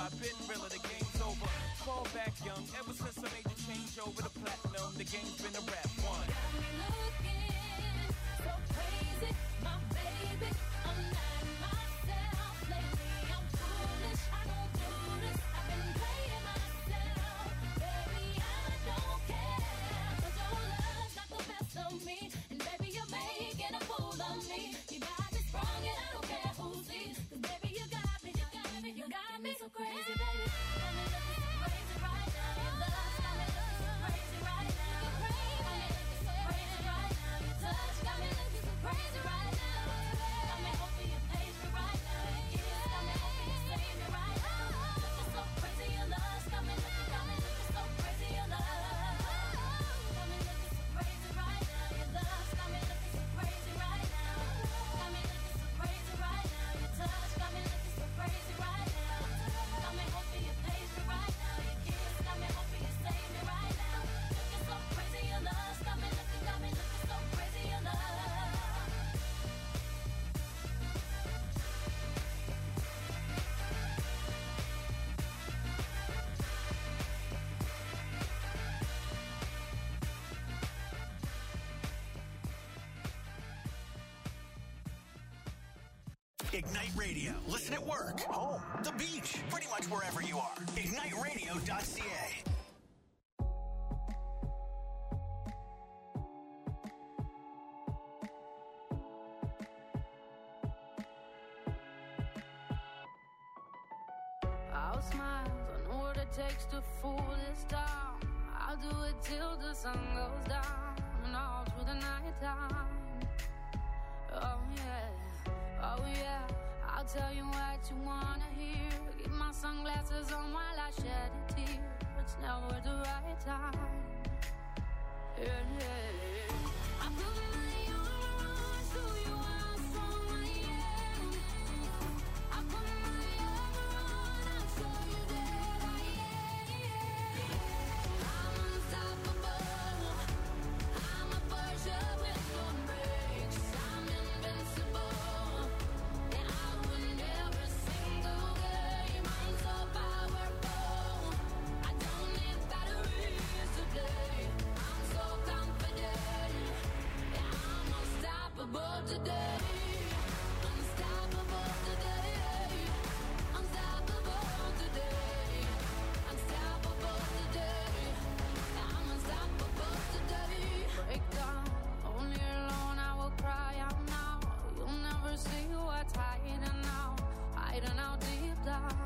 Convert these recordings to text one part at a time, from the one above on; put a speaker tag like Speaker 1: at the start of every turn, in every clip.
Speaker 1: I've been realer, the game's over. Fall back young, ever since I made the change over to platinum, the game's been a rap one.
Speaker 2: Got me looking so crazy, my baby. I'm not myself lately. I'm foolish, I don't do this. I've been playing myself, baby. I don't care, 'cause your love's got the best of me, and baby you're making a fool of me. You got me sprung, and I don't care who sees, 'cause baby you got me, you got me so crazy, baby. Got me looking so crazy right now. Your love's got me looking so crazy right now. Crazy right now. Your touch got me looking so crazy right now. Got me hoping you page me right now. Your kiss got me hoping you save me right now. Looking so crazy, your love's got me looking so crazy, your love. Got me looking so crazy right now. Your love's got me looking so crazy right now. Got me looking so crazy right now. Your touch got me looking so crazy right now. Got me hoping you page me right now. Your kiss got me hoping you save me right now. Looking so crazy, your love's got me looking so crazy, your love.
Speaker 3: Ignite Radio. Listen at work, home, the beach, pretty much wherever you are. IgniteRadio.ca.
Speaker 4: I'll smile, I know what it takes to fool this town. I'll do it till the sun goes down and all through the night time. Oh yeah, I'll tell you what you wanna hear. Keep my sunglasses on while I shed a tear. It's never the right time. Yeah. I put my armor on so you are strong I am. I put my armor on, I'll show you that I am. I'm unstoppable. I'm a Porsche with no brakes. I'm invincible. And I win every single game. I'm so powerful. I don't need batteries to play. I'm so confident. Yeah, I'm unstoppable today. Unstoppable today. Unstoppable today. Unstoppable today. I'm unstoppable today. Break down, only alone I will cry out now. You'll never see what's hiding out deep down.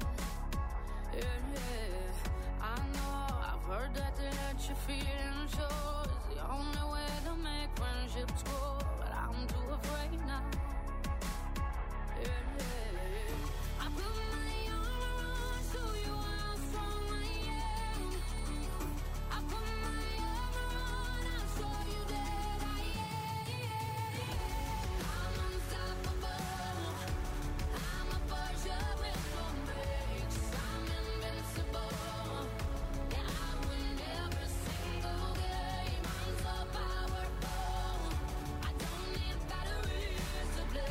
Speaker 4: Yeah. I know, I've heard that to let you feel and show is the only way to make friendships grow, but I'm too afraid now. Yeah. I put my armor on so you are strong I am. I put my armor on, I'll show you that I am. I'm unstoppable. I'm a Porsche with no brakes. I'm invincible. Yeah, I win every single game. I'm so powerful. I don't need batteries to play.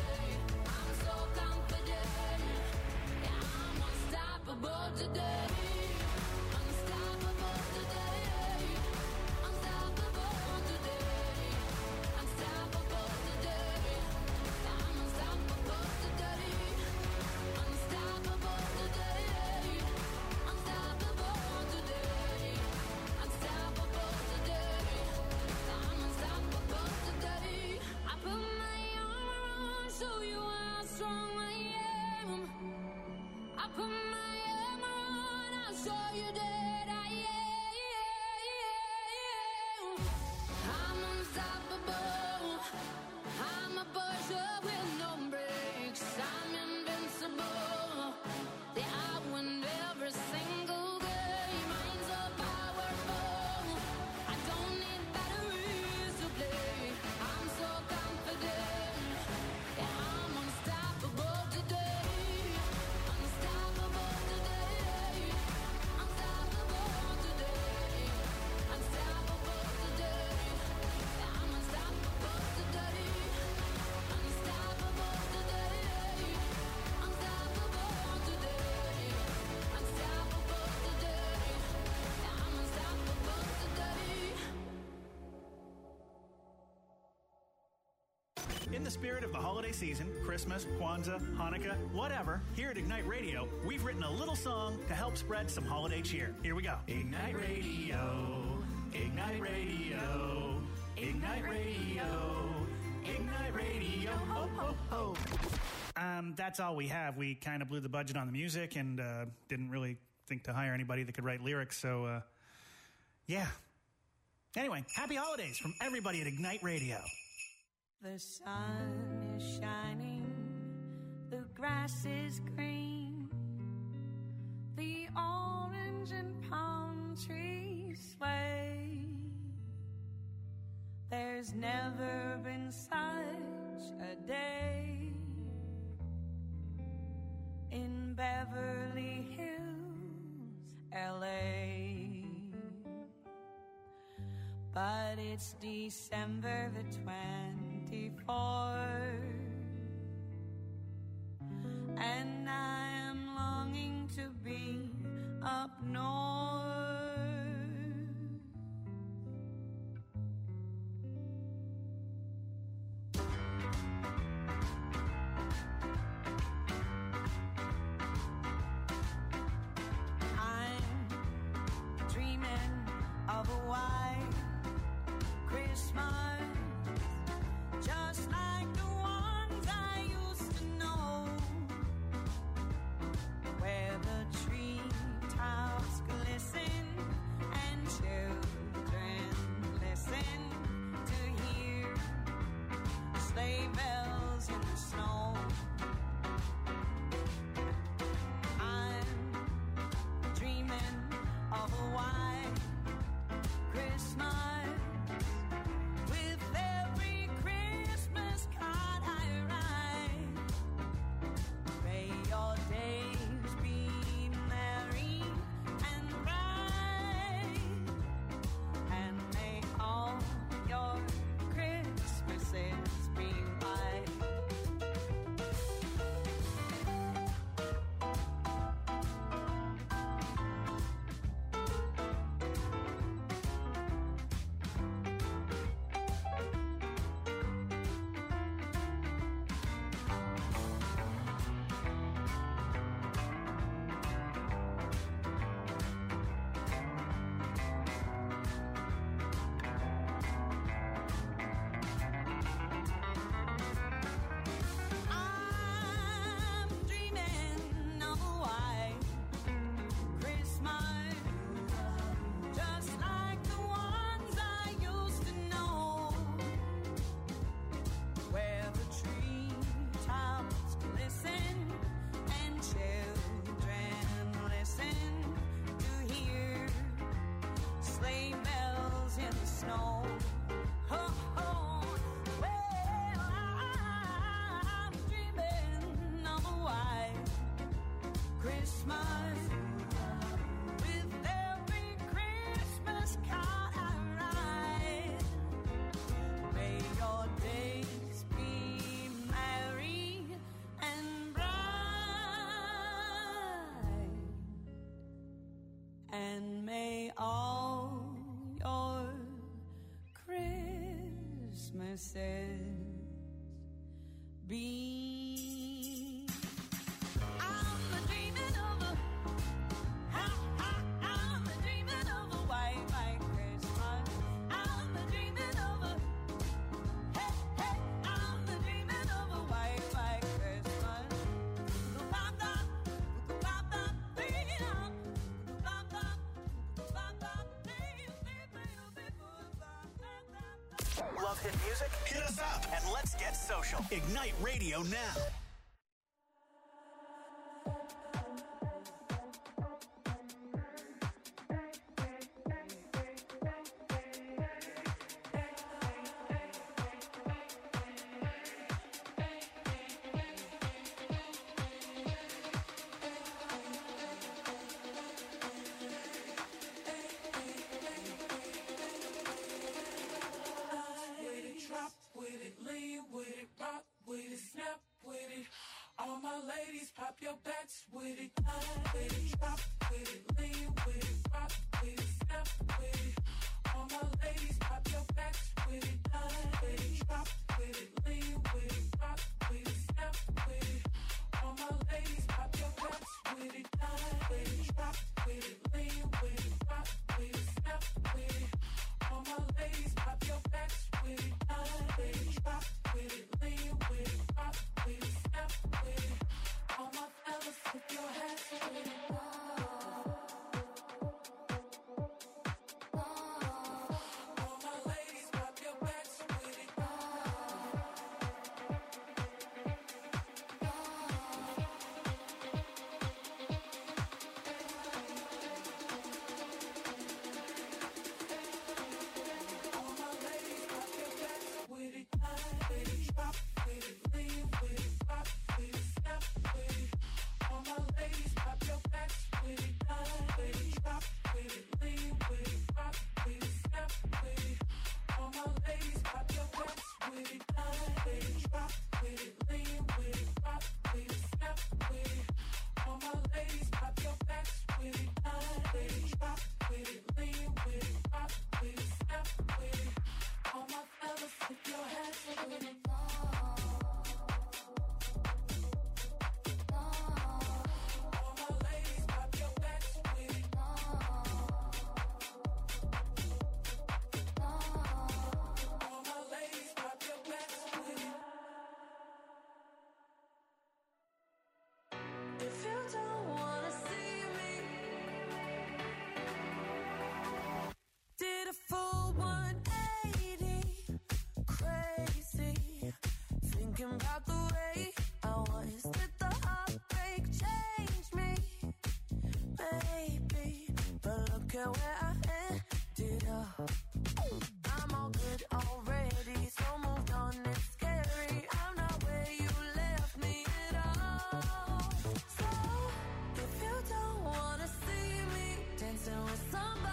Speaker 5: In the spirit of the holiday season, Christmas, Kwanzaa, Hanukkah, whatever, here at Ignite Radio, we've written a little song to help spread some holiday cheer. Here we go. Ignite Radio, Ignite Radio, Ignite Radio, Ignite Radio, ho, ho, ho. That's all we have. We kind of blew the budget on the music and didn't really think to hire anybody that could write lyrics, so, yeah. Anyway, happy holidays from everybody at Ignite Radio.
Speaker 6: The sun is shining, the grass is green, the orange and palm trees sway. There's never been such a day in Beverly Hills, LA. But it's December the 24th, and I am longing to be up north. I'm dreaming of a white Christmas, just like the ones I used to know, where the treetops glisten and children listen to hear sleigh bells in the snow. I'm dreaming of a white Christmas, with every Christmas card I write. May your days be merry and bright, and may all your Christmases be white. I'm dreaming of a white Christmas, just like the ones I used to know, where the treetops glisten and children listen to hear sleigh bells in the snow. Ho, ho. Well, I'm dreaming of a white Christmas, with every Christmas card I write. May your days be merry and bright, and may all your Christmases be. I'm dreaming of a, I'm dreaming of a white Christmas. I'm dreaming of a, hey, hey, I'm dreaming of a white Christmas.
Speaker 3: Love hit music? Hit us up and let's get social. Ignite Radio now.
Speaker 7: All my ladies, pop your backs with it. With it, drop with it, lean with it, rock with it, snap with it. All my ladies, pop your backs with it. With it, drop with it, lean with it, with it, glide with it, drop with it, lean with it, rock with it, snap with it. All my ladies, pop your backs with it, glide with it, drop with it, lean with it, rock with it, snap with it. All my ladies, pop your backs with it, glide with it, drop with it, lean with it, rock with it, snap with it. All my fellas, if your hands with it.
Speaker 6: Full 180, crazy. Thinking about the way I was. Did the heartbreak change me? Maybe, but look at where I ended up. I'm all good already, so moved on. It's scary. I'm not where you left me at all. So if you don't wanna see me dancing with somebody.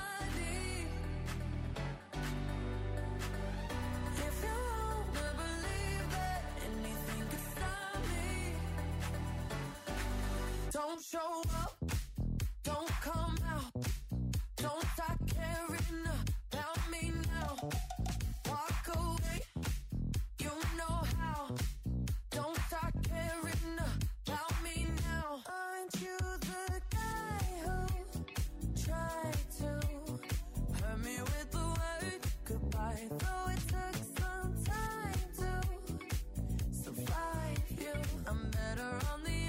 Speaker 6: Don't show up, don't come out, don't start caring about me now. Walk away, you know how. Don't start caring about me now. Aren't you the guy who tried to hurt me with the word goodbye? Though it took some time to survive you, I'm better on the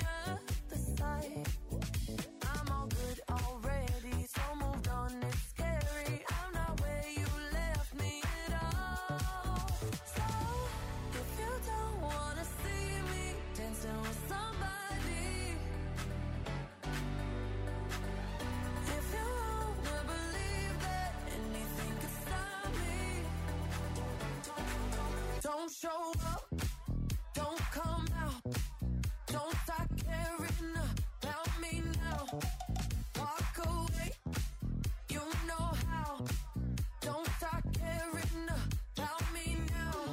Speaker 6: I'm all good already, so moved on, it's scary. I'm not where you left me at all. So, if you don't wanna see me dancing with somebody, if you wanna believe that anything could stop me, don't show up, don't come out, don't start caring about me now. Walk away, you know how. Don't start caring about me now.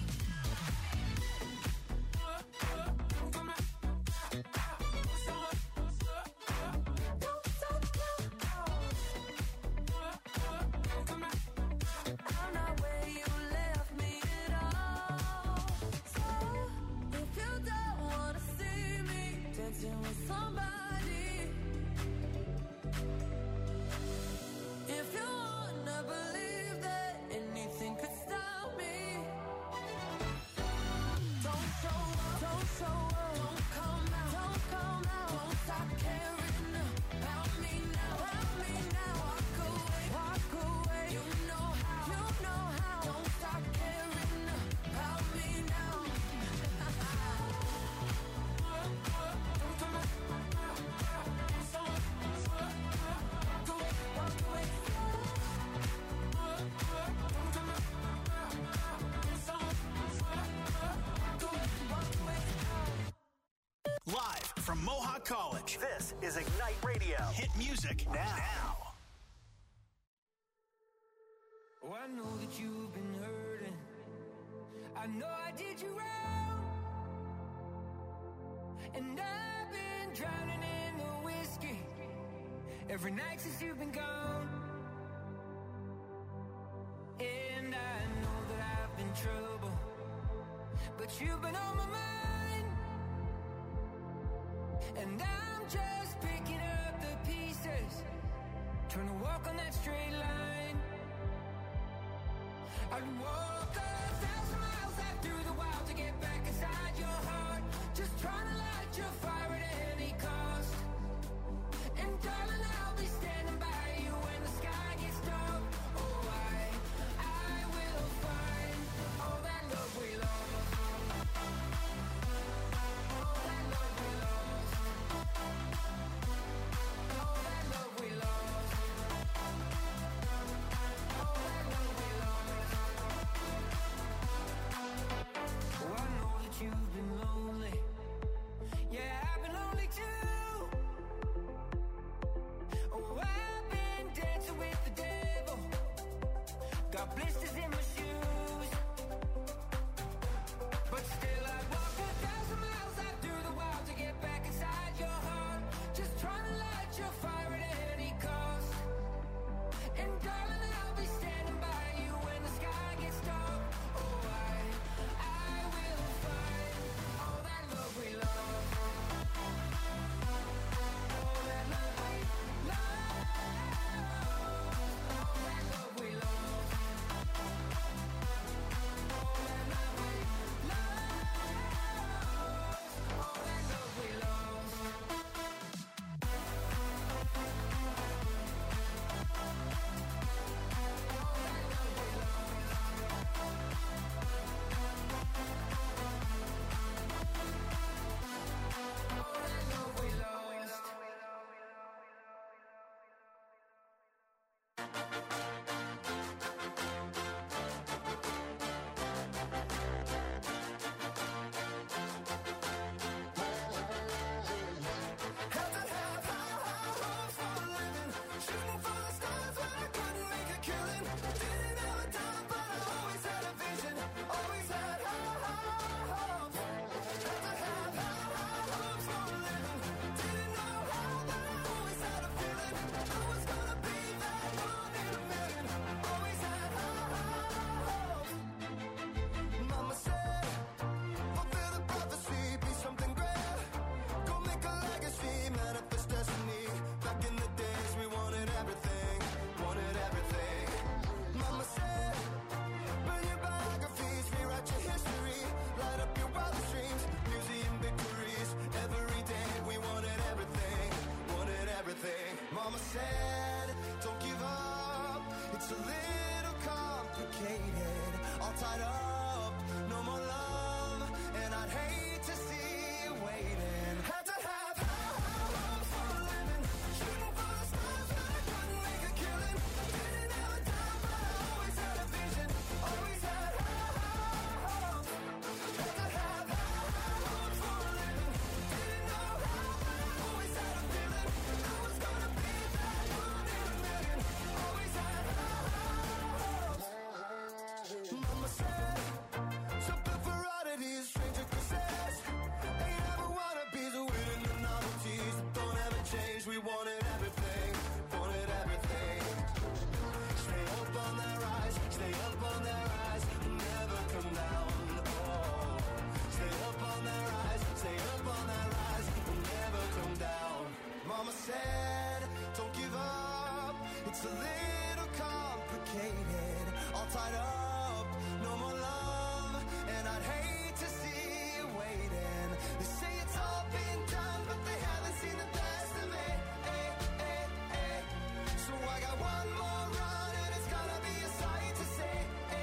Speaker 6: Don't stop now. I'm not where you left me at all. So if you don't wanna see me dancing with somebody, if you wanna believe that anything could stop me, don't show up, don't show up, don't come out, don't come out, don't stop caring about me now, walk away, you know how, don't stop caring about me now.
Speaker 5: Live from Mohawk College, this is Ignite Radio. Hit music now.
Speaker 8: Oh, I know that you've been hurting. I know I did you wrong. And I've been drowning in the whiskey every night since you've been gone. And I know that I've been trouble, but you've been on my mind. And I'm just picking up the pieces, trying to walk on that straight line. I'd walk 1,000 miles out through the wild to get back inside your heart, just trying to light your fire at any cost. And darling, I'll be standing by you when the sky gets dark. Oh, I will find all that love we lost. All that love we lost. All that love we lost. All that love we lost. Oh, I know that you've been lonely. Yeah, I've been
Speaker 9: Mama said, don't give up. It's a little complicated. All tied up, no more love. And I'd hate to see you waiting. Had to have hopes for a living. Shooting for the stars, but I couldn't make a killing. Didn't have a dime, but I always had a vision. Always had hopes. Had to have hopes for a living. Didn't know how, but I always had a feeling. I was gonna be that one in a million. Always had hopes. Mama said, something for oddities, stranger kisses. Ain't ever wannabes, winning the novelties that don't ever change. We wanted everything, wanted everything. Stay up on their rise, stay up on their rise, never come down. Oh, stay up on their rise, stay up on their rise, never come down. Mama said, don't give up. It's a little complicated, all tied up, no more love, and I'd hate to see you waiting. They say it's all been done, but they haven't seen the best of me. So I got one more run, and it's gonna be a sight to see.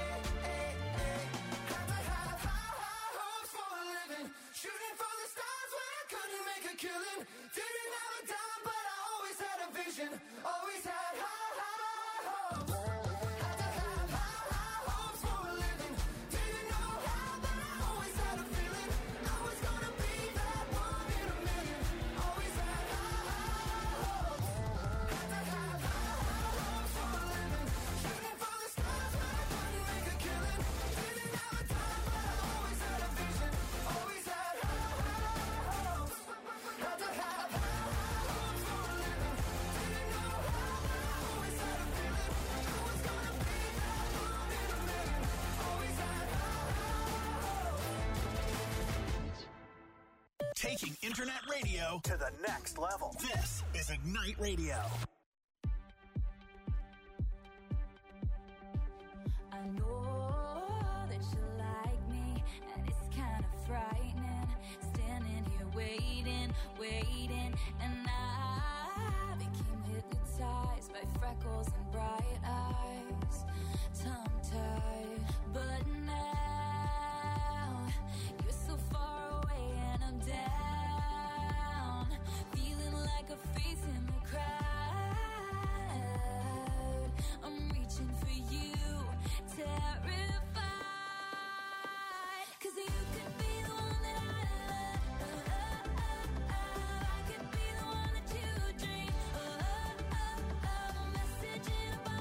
Speaker 9: Had to have high hopes for a living, shooting for the stars when I couldn't make a killing. Didn't have a dime, but I always had a vision. Always had high hopes. Had to have high hopes for a living. Didn't know how, but I always had a feeling. I was gonna be that one in a million. Always had high hopes. Had to have high hopes for a living. Shooting for the stars when I couldn't make a killing. Didn't have a dime, but I always had a vision. Always had high hopes. Had to have high hopes for a living. Didn't know how, but I always had a feeling. I was gonna be that one in a million. Always had
Speaker 3: Taking internet radio to the next level. This is Ignite Radio.
Speaker 4: I know that you like me, and it's kind of frightening. Standing here waiting, and I became hypnotized by freckles and bright eyes, tongue-tied. But now you're so far away, and I'm down, feeling like a face in the crowd. I'm reaching for you, terrified, 'cause you could be the one that I love. I could be the one that you dream. Message in a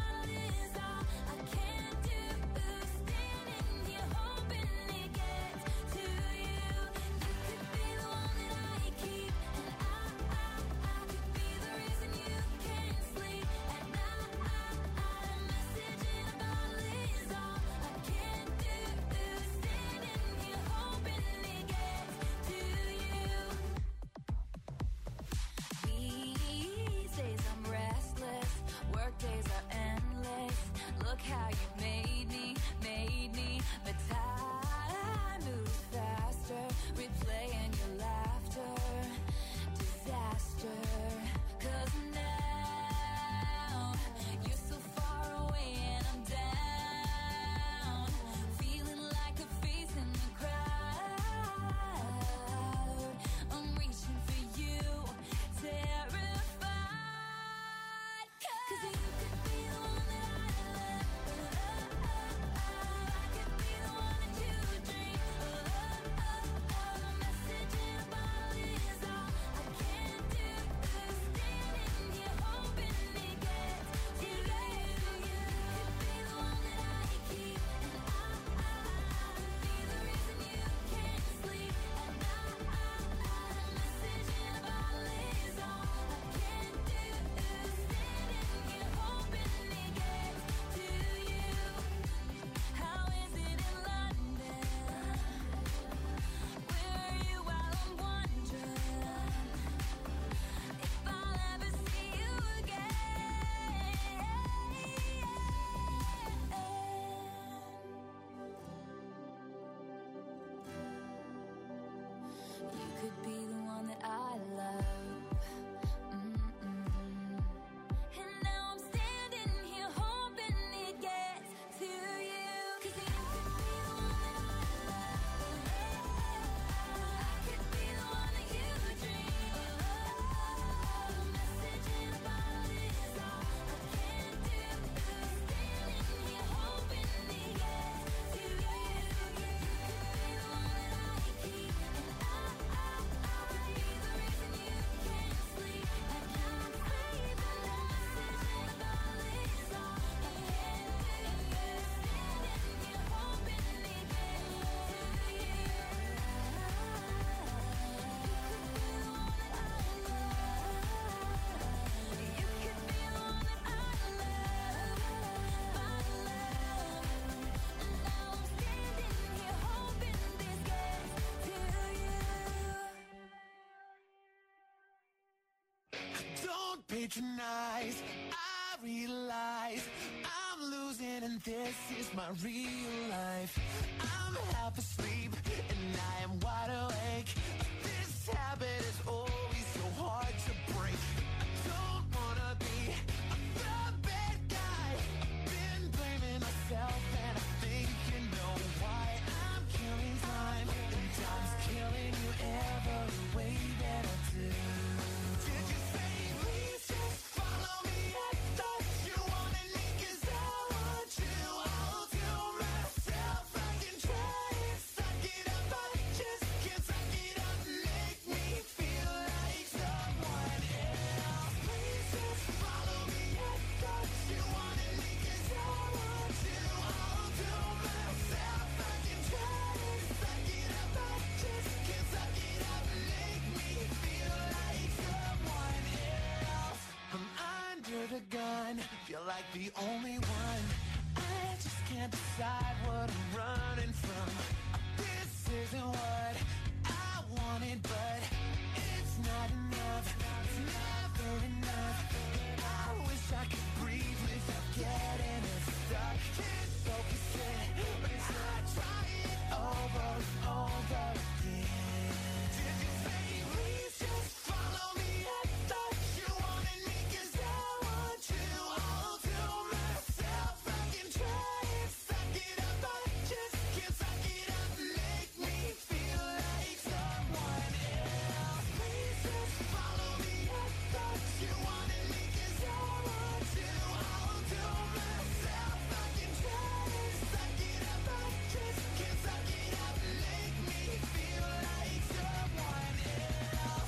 Speaker 9: patronize. I realize I'm losing and this is my real life. I'm half asleep and I am wide awake. This habit is always so hard to break. I don't wanna be the bad guy. I've been blaming myself and I think you know why. I'm killing time and time's killing you every way that I do. Did you say please just follow me? I thought you wanted me 'cause I want you. I'll do myself. I can try and suck it up. I just can't suck it up. Make me feel like someone else. Please just follow me. I thought you wanted me 'cause I want you. I'll do myself. I can try and suck it up. I just can't suck it up. Make me feel like someone else. I'm under the gun, feel like the only one. I just can't decide what I'm running from. This isn't what I wanted, but it's not enough. It's never enough. I wish I could breathe without getting stuck. Can't focus it, but I try it over and over again. Did you say please just follow me? I thought you wanted me 'cause I want you. I'll do myself. I can try and suck it up. I just can't suck it up. Make me feel like someone else. Please just follow me. I thought you wanted me 'cause I want you. I'll do myself. I can try and suck it up. I just can't suck it up. Make me feel like someone else.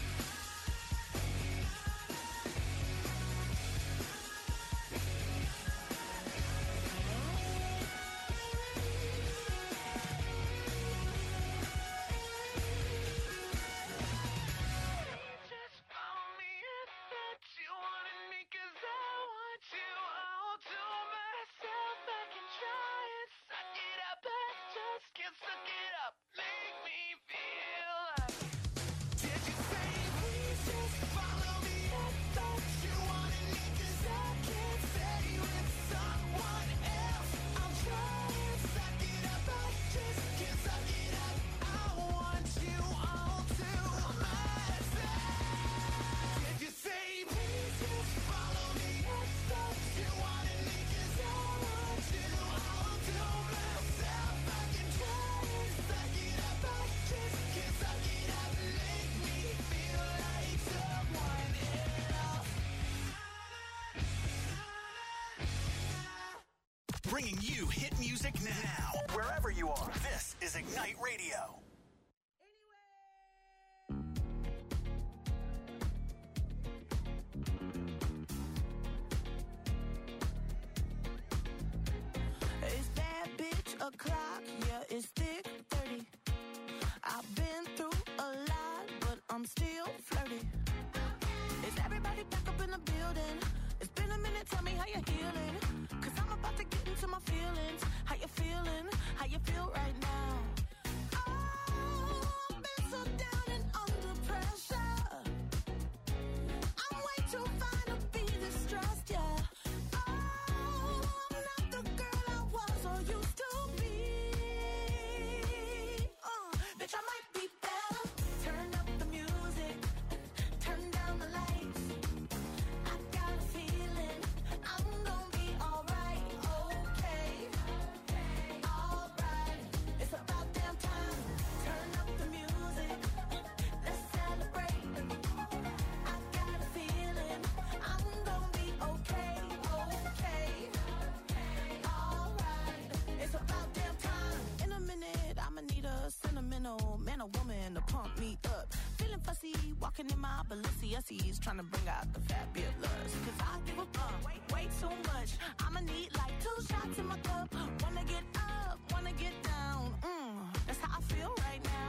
Speaker 9: Just follow me. I thought you wanted me 'cause I want you. I'll do myself. I can try and suck it up. I just can't suck it up. Make me feel like. Did you say please just follow me? I thought you wanted me 'cause I can't stay with someone else. I'll try and suck it up. I just can't suck it up. I want you. I'll do myself. Did you say please just follow me? I thought you wanted me 'cause I want you. I'll do myself. I can try and suck it up. I just can't suck it up. Make me feel like someone else.
Speaker 3: Bringing you hit music now. Wherever you are, this is Ignite Radio.
Speaker 6: It's that bitch o'clock, yeah, it's thick 30. I've been through a lot, but I'm still flirty. Is everybody back up in the building? It's been a minute, tell me how you're healing. 'Cause I'm about to get into my feelings. How you feeling? How you feel right now? Oh, I've been so down and under pressure. I'm way too fine to be distressed, yeah. Oh, I'm not the girl I was or used to be. Bitch, I might be better. Turn up the music, turn down the lights. I got a feeling I'm gonna be alright, okay, alright. It's about damn time. Turn up the music, let's celebrate. I got a feeling I'm gonna be okay, okay, alright. It's about damn time. In a minute, I'ma need a sentimental man or woman to pump me up. Feeling fussy, walking in my Balenciennes, trying to bring out the fabulous. 'Cause I give a fuck way too much. I'ma need like 2 shots in my cup. Wanna get up, wanna get down. That's how I feel right now.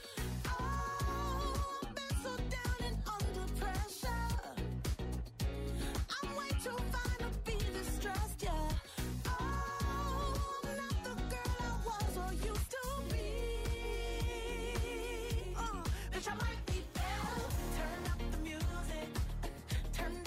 Speaker 6: Oh, I've been so down and under pressure. I'm way too fine to be distressed, yeah. Oh, I'm not the girl I was or used to be. Bitch, I might be better. Turn up the music, turn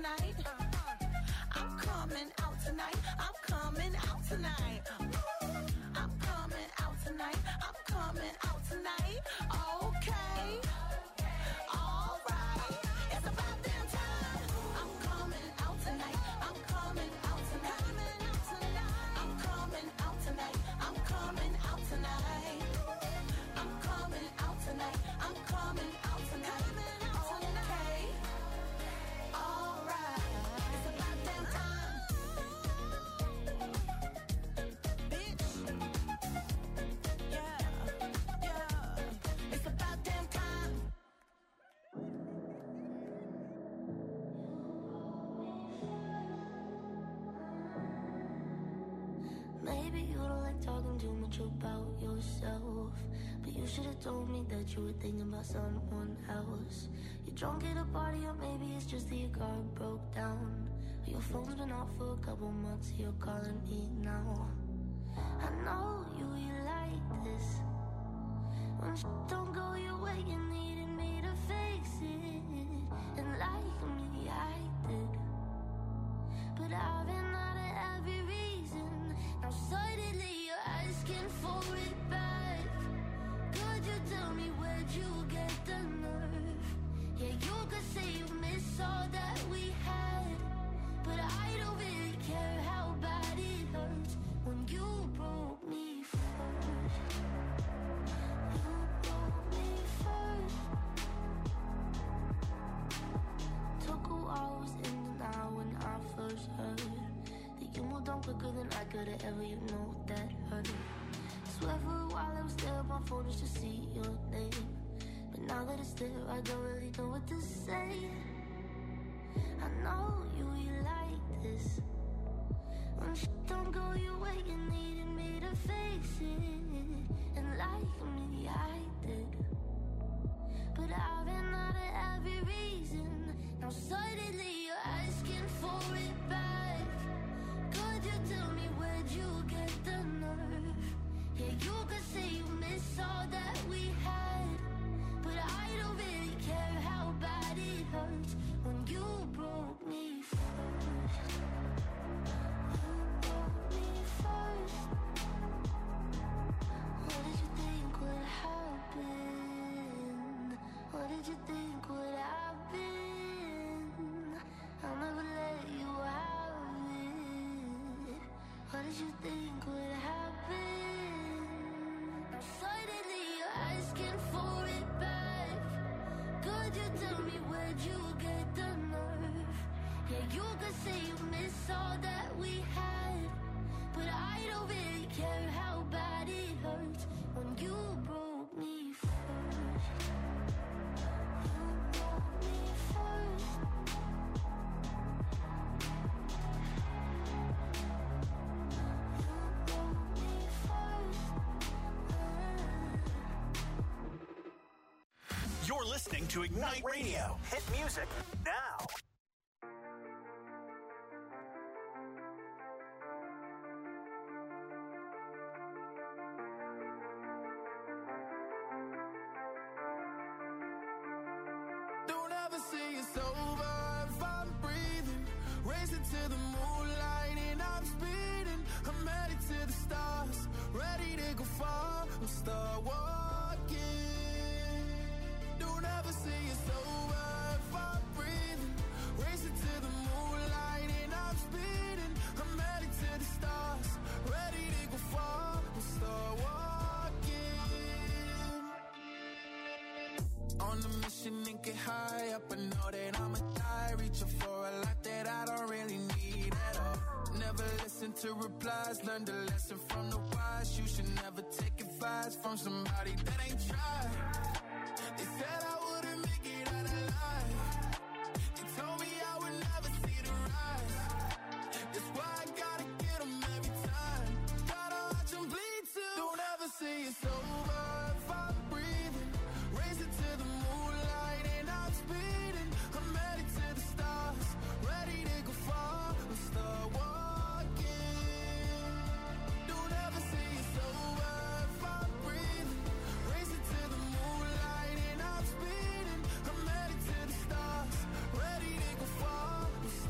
Speaker 10: tonight. I'm coming out tonight. I'm coming out tonight. I'm coming out tonight. I'm coming out tonight. Okay. All right. It's about damn time. I'm coming out tonight. I'm coming out tonight. I'm coming out tonight. I'm coming out tonight. I'm coming out tonight. I'm coming out tonight. Okay. All right. It's about damn time. Bitch. Yeah. Yeah. It's about damn time.
Speaker 4: Maybe you don't like talking too much about yourself, but you should have told me that you were thinking about someone else. You're drunk at a party, or maybe it's just that your car broke down. Or your phone's been off for a couple months, you're calling me now. I know you like this. When shit don't go your way, you needed me to fix it. And like me, I did. But I've been out of every reason. Now suddenly you're asking for it back. Could you tell me where'd you get the nerve? Yeah, you could say you miss all that we had, but I don't really care how bad it hurts when you broke me first. You broke me first. Took a while, was in denial when I first heard that you moved on quicker than I could have ever, you know that hurt. Swear for a while I was there on my phone just to see your name, but now that it's there I don't really know what to say. I know you like this. When shit don't go your way, you needed me to fix it. And like me, I did. But I've been out of every reason. Now suddenly you're asking for it back. Could you tell me where'd you get the nerve? Yeah, you could say you miss all that we had, but I don't really care how bad it hurts when you broke me first. You broke me first. What did you think would happen? What did you think would happen? I'll never let you have it. What did you think would happen? Now suddenly you're asking for it back. Could you tell me where'd you get the nerve? Yeah, you could say you miss all that we had, but I don't really care how bad it hurts when you broke me first. You broke me first. You broke me first.
Speaker 3: You're listening to Ignite Radio. Hit music now.
Speaker 6: Don't ever say it's over if I'm breathing. Racing to the moonlight and I'm speeding. I'm headed to the stars, ready to go far. I'm start walking. Don't ever say it's over if I'm breathing. Racing to the moonlight and I'm speeding. I'm headed to the stars, ready to go far. I'm start walking. On a mission and get high up, I know that I'ma die. Reaching for a lot that I don't really need at all. Never listen to replies, learn the lesson from the wise. You should never take advice from somebody that ain't tried. They said I wouldn't make it out alive. They told me I would never see the rise. That's why I gotta get them every time. Gotta watch them bleed too. Don't ever say it's over if I'm breathing. Racing to the moonlight and I'm speeding. I'm headed to the stars, ready to go far. I'm start walking. Don't ever say it's over if I'm breathing. Racing to the moonlight and I'm speeding. I'm headed to the stars, ready to go far. I'm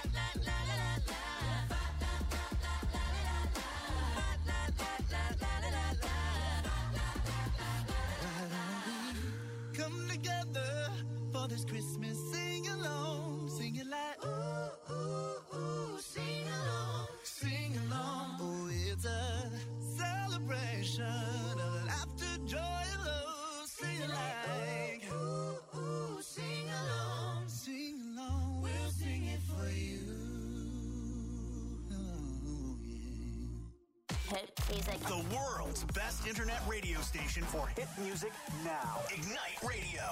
Speaker 11: hit music.
Speaker 3: The world's best internet radio station for hit music now. Ignite Radio.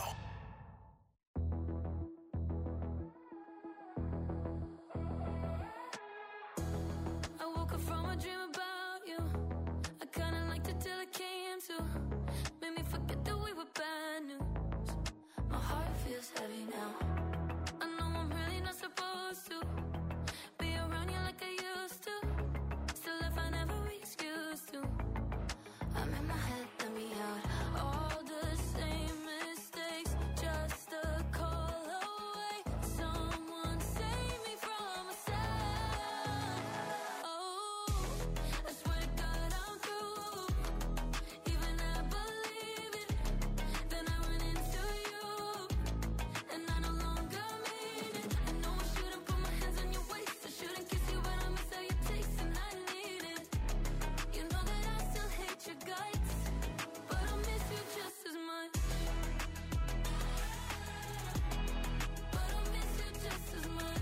Speaker 4: I woke up from a dream about you. I kinda liked it till it came to. Made me forget that we were bad news. My heart feels heavy now. I know I'm really not supposed to be around you like I used to. Still, if I never excuse to, I'm in my head, let me out. All the same mistakes, just a call away. Someone save me from myself. Oh, I swear to God I'm through. Even I believe it. Then I run into you, and I no longer mean it. I know I shouldn't put my hands on your waist. I shouldn't kiss you, but I miss how you taste, and I need it. You know that I still hate your guts, but I miss you just as much. But I miss you just as much.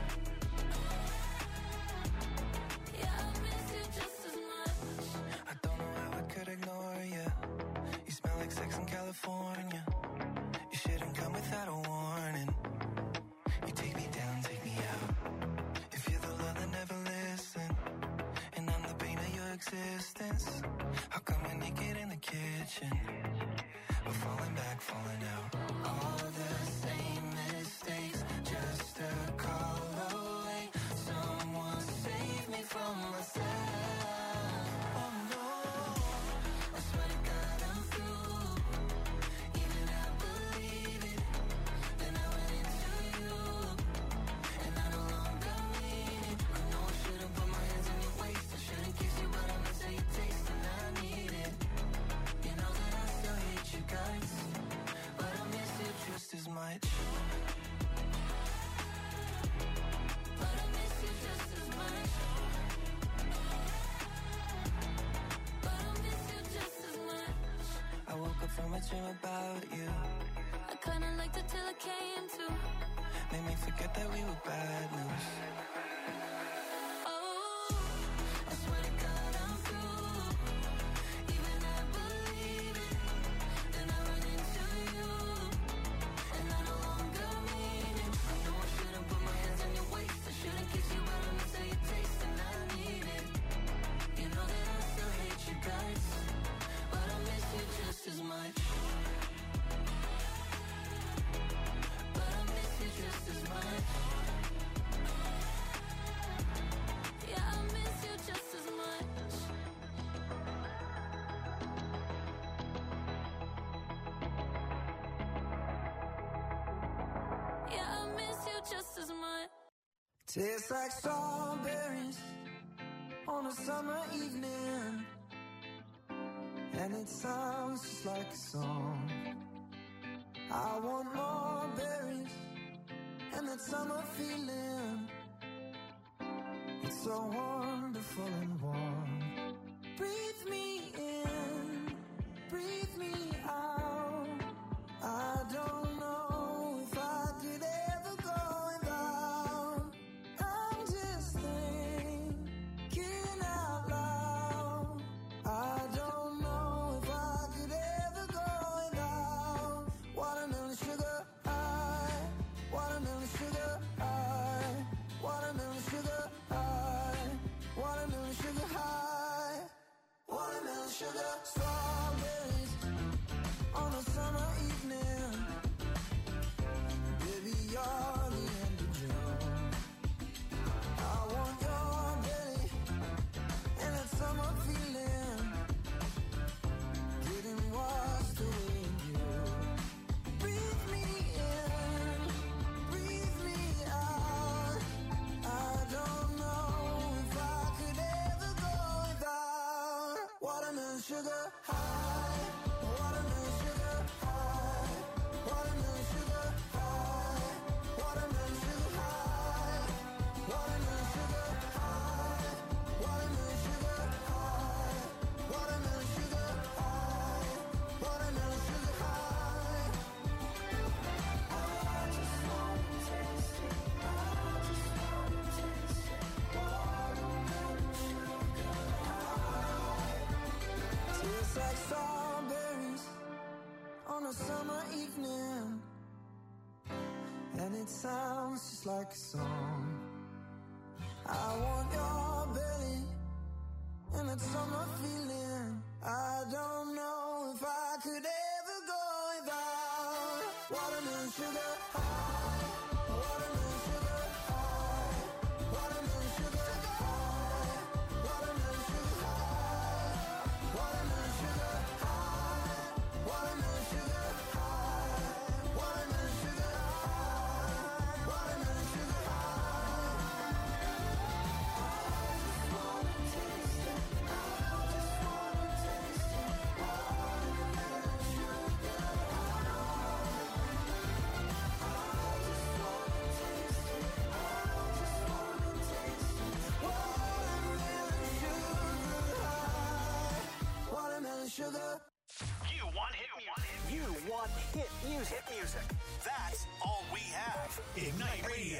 Speaker 4: Yeah, I miss you just as much.
Speaker 12: I don't know how I could ignore you. You smell like sex in California. You shouldn't come without a warning. You take me down, take me out. If you're the love that never listen, and I'm the pain of your existence, how come we're naked in the kitchen? We're falling back, falling out. All the same mistakes, just a call away. Someone save me from myself. Oh no, I swear to God I'm through. Even I believe it. Then I went into you, and I no longer mean it. I know I shouldn't put my hands on your waist. I shouldn't kiss you, but I miss how you taste, and I need it. You know that I still hate your guts, but I miss you just as much.
Speaker 4: But I miss you just as much. But I miss you just as much.
Speaker 12: I woke up from a dream about you.
Speaker 4: I kinda liked it till it came to.
Speaker 12: Made me forget that we were bad news.
Speaker 4: Oh, I swear to God I'm through. Even I believe it. Then I run into you, and I no longer mean it. I know I shouldn't put my hands on your waist. I shouldn't kiss you, but I miss how you taste, and I need it. You know that I still hate your guts, but I miss you just as much. But I miss you just as much. Yeah, I miss you just as much. Yeah, I miss you just as much.
Speaker 9: Tastes like strawberries on a summer evening, and it sounds just like a song. I want more berries and that summer feeling. It's so wonderful and warm. Breathe me in, breathe me out. I don't know if I could ever go without. I'm just thinking out loud. I don't know if I could ever go without. Watermelon sugar high, watermelon sugar high, watermelon sugar high, watermelon sugar high, watermelon sugar. Strawberries on a summer evening. Baby, you're the end of June. I want your belly and that summer feeling, getting washed away in you. Breathe me in, breathe me out. I don't know if I could ever go without. Watermelon sugar high, watermelon sugar high, watermelon sugar high, watermelon sugar high, watermelon sugar high, watermelon sugar high, watermelon sugar high, watermelon sugar high. I just want to taste it. I just want to taste it. Watermelon sugar high. it sounds just like a song. I want your belly and that summer feeling. I don't know if I could ever go without watermelon sugar high, watermelon sugar high, watermelon sugar high, watermelon sugar high, watermelon sugar high, watermelon sugar high, watermelon sugar high, watermelon sugar high. I just wanna taste it. I just wanna taste it. Watermelon sugar high. I just wanna taste it. I just wanna taste it. Watermelon sugar high. Watermelon sugar.
Speaker 3: You want hit music. You want hit music. Hit music. That's all we have. Ignite Radio.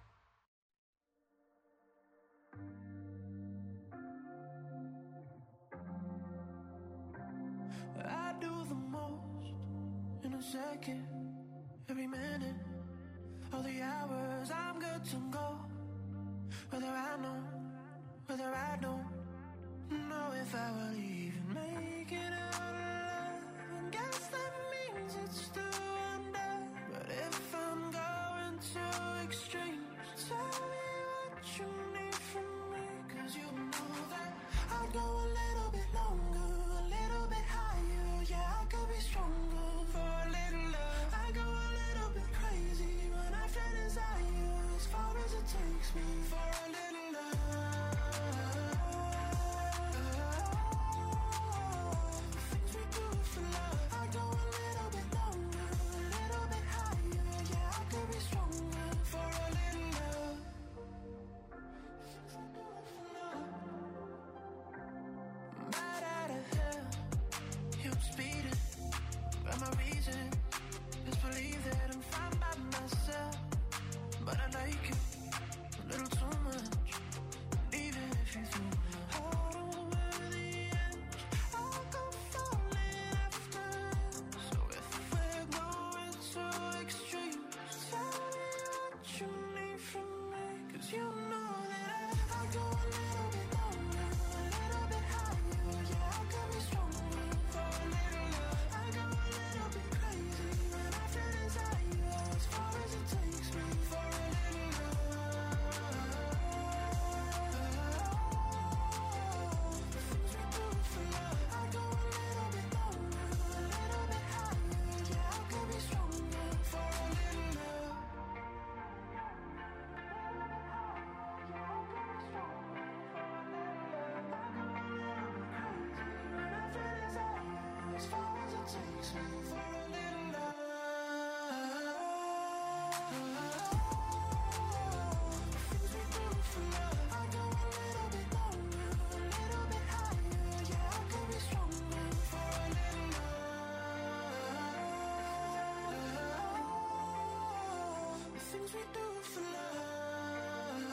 Speaker 9: I do the most in a second, every minute of the hours. I'm good to go, whether I know, whether I don't know if I will even make it out alive. And guess that means it's still under. But if I'm going to extremes, tell me what you need from me. 'Cause you know that I'd go a little bit longer, a little bit higher. Yeah, I could be stronger for a little love. I go a little bit crazy when I feel desire, as far as it takes me for a little love. Things we do for love. I go a little bit longer, a little bit higher. Yeah, I could be stronger for a little love. Right out of hell, I'm speeding, but my reason is believe that I'm fine by myself. But I like you a little too much, even if you threw my heart over the edge, I'll go falling after. So if we're going to extremes, tell me what you need from me. 'Cause you know that I go a little bit longer, a little bit higher. Yeah, I could be stronger for a little love. I go a little bit crazy when I feel desire, as far as it takes me for a little love. The things we do for love. I go a little bit longer, a little bit higher. Yeah, I could be stronger for a little love. As far as it takes me for a little love. Things we do for love. I go a little bit longer, a little bit higher. Yeah, I could be stronger for a little love. The things we do for love.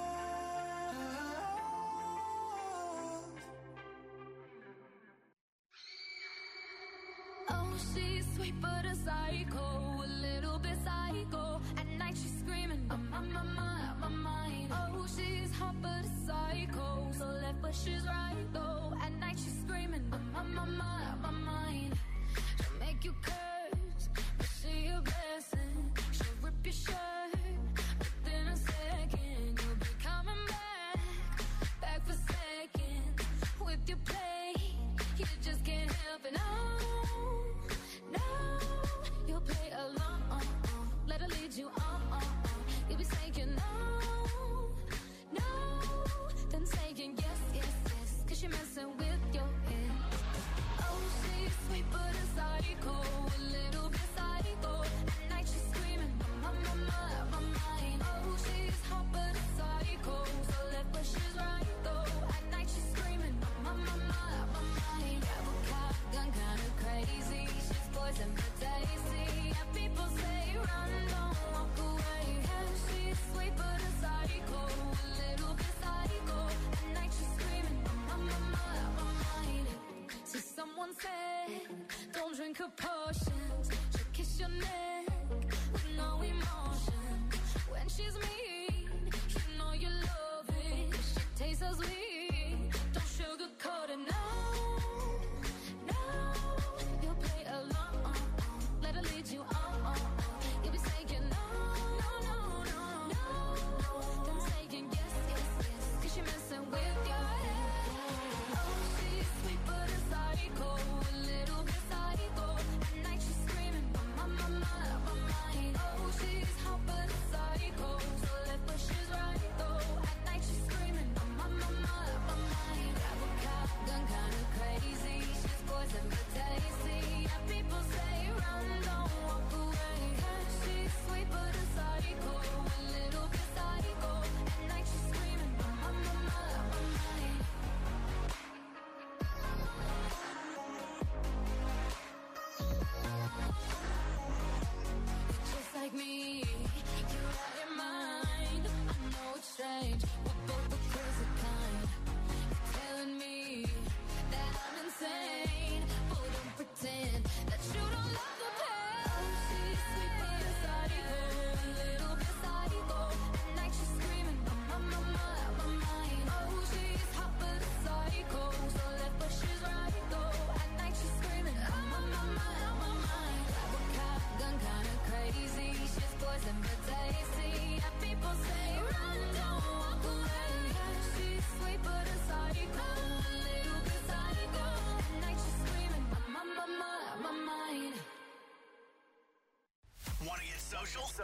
Speaker 2: Oh, she's sweet but a psycho, a little bit psycho. At night she's screaming, I'm on my mind. Oh, she's hot but a psycho, so left but she's right though. At night she's screaming, I'm on my mind. She'll make you curse, but she a blessing. She'll rip your shirt within a second. You'll be coming back for seconds. With your play, you just can't help it. No, you'll play along. Let her lead you on. You'll be saying no, then saying yes, 'cause she messes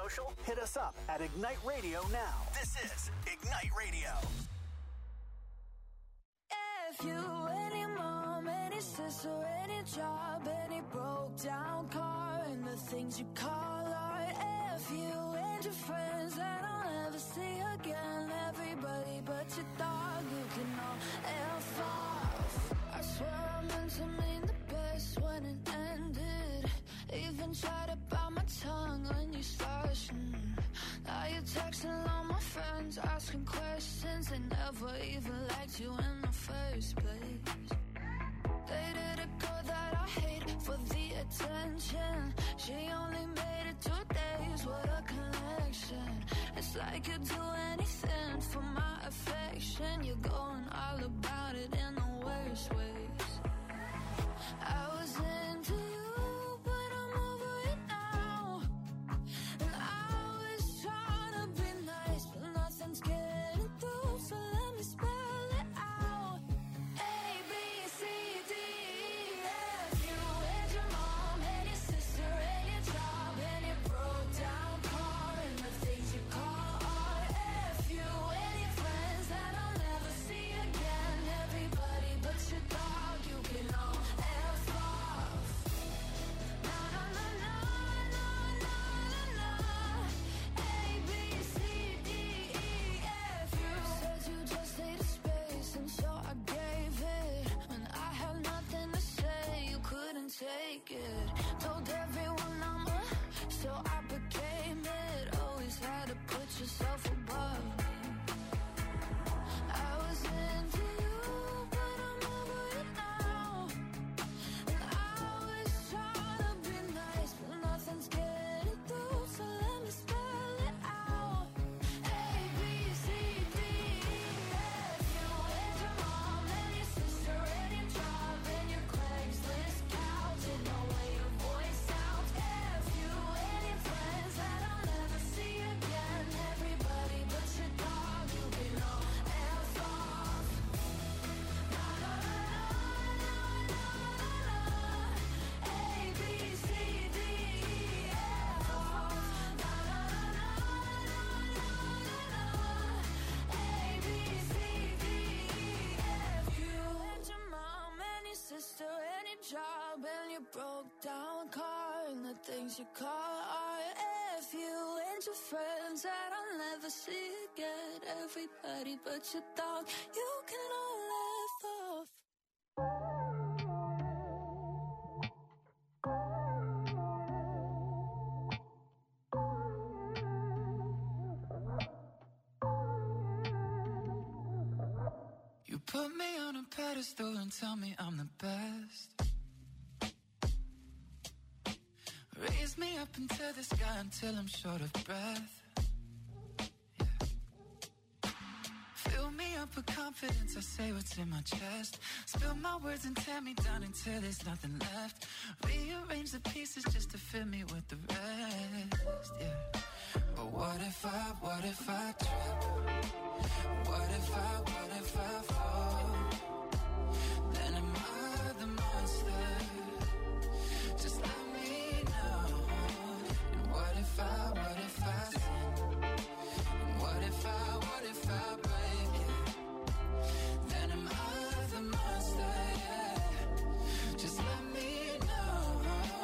Speaker 5: social? Hit us up at Ignite Radio now.
Speaker 3: This is Ignite Radio.
Speaker 4: If you, any mom, any sister, any job, any broke down car, and the things you call art. If you and your friends that I'll never see again, everybody but your dog, you can all F off. I swear I meant to mean the best when it ended. Even tried to bite my tongue when you started. Now you're texting all my friends, asking questions. They never even liked you in the first place. Dated a girl that I hate for the attention. She only made it 2 days, what a connection. It's like you'd do anything for my affection. You're going all about it in the worst ways. I was into you, but I'm over it now. And I was trying to be nice, but nothing's getting through, so let me spell it out. A, B, C, D, E, F. You and your mom and your sister and your job and your broke down car and the things you call art. F you and your friends that I'll never see again. Everybody but your dog, you can all F off. Na na na na na na na na. A, B, C, D, E, F. You said you just needed space, and so I gave it. When I had nothing to say, you couldn't take it. Told everyone I'm a, so I became it. Always had to put yourself above me. I was into you, but I'm over it now. And I was trying to be nice, but nothing's getting through, so let me spell it out. A, B, C, D, E, F. You and your mom and your sister and your job and your Craigslist couch and the way your voice sounds. F you and your friends that I'll never see again. Everybody but your dog, you can all F off. Na na na na na na na. A, B, C, D, E, F off. Na na na na na na na. A, B, C, D, E, F. You and your mom and your sister and your job and your broke down car and the things you call art. F you and your friends that I'll never see again. Everybody but your dog, you can all F off.
Speaker 12: You put me on a pedestal and tell me I'm the best. Raise me up into the sky until I'm short of breath. Yeah. Fill me up with confidence, I say what's in my chest. Spill my words and tear me down until there's nothing left. Rearrange the pieces just to fill me with the rest. Yeah. But what if I trip? What if I fall? Then am I the monster? Just let me know. And what if I sin? And what if I break it? Then am I the monster? Yeah. Just let me know.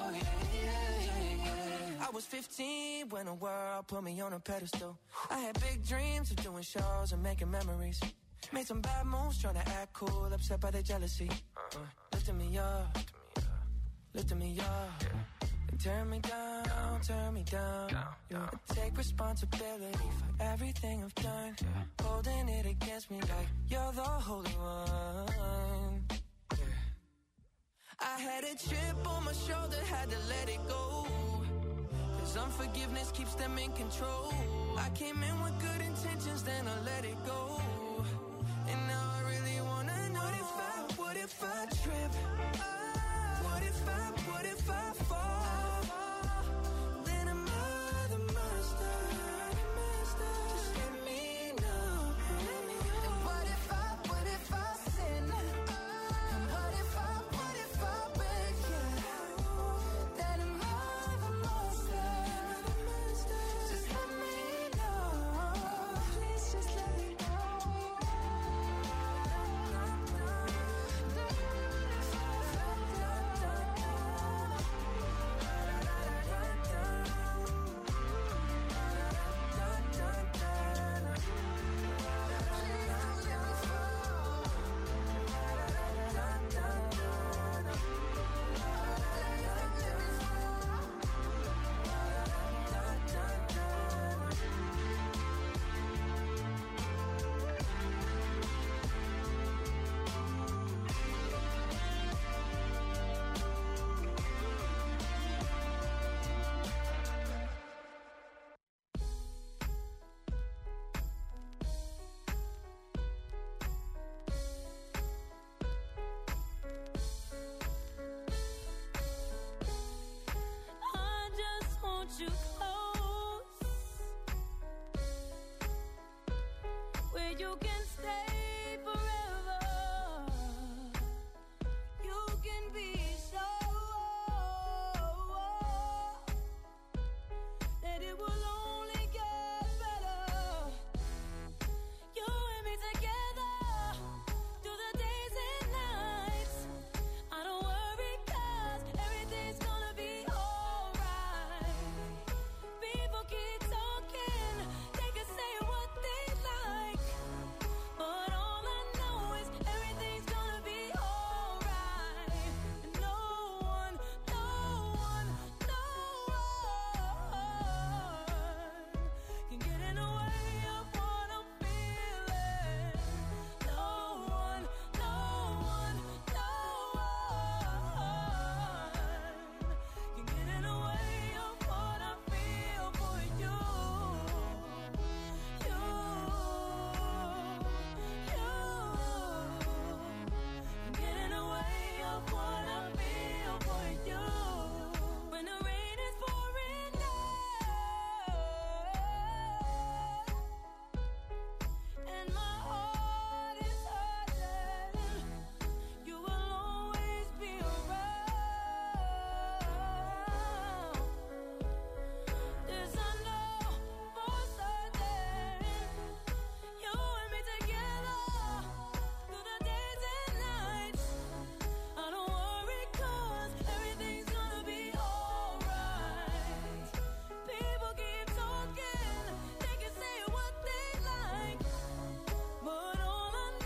Speaker 12: Yeah.
Speaker 6: I was 15 when the world put me on a pedestal. I had big dreams of doing shows and making memories. Made some bad moves trying to act cool, upset by their jealousy. Lifting me up, lifting me up. And turn me down. Yeah. I take responsibility for everything I've done. Holding it against me like you're the holy one. Yeah. I had a chip on my shoulder, had to let it go. Cause unforgiveness keeps them in control. I came in with good intentions, then I let it go.